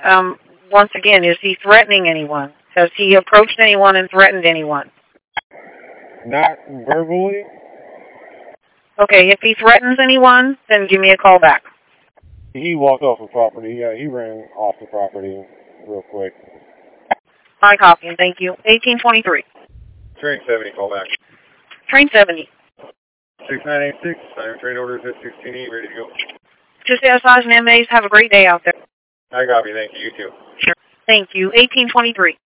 once again, is he threatening anyone? Has he approached anyone and threatened anyone? Not verbally. Okay, if he threatens anyone, then give me a call back. He walked off the property. Yeah, he ran off the property real quick. I copy, and thank you. 1823. Train 70, call back. Train 70. 6986, I'm train orders at 16E, ready to go. Just SIs and MAs, have a great day out there. I copy, thank you, you too. Sure. Thank you. 1823.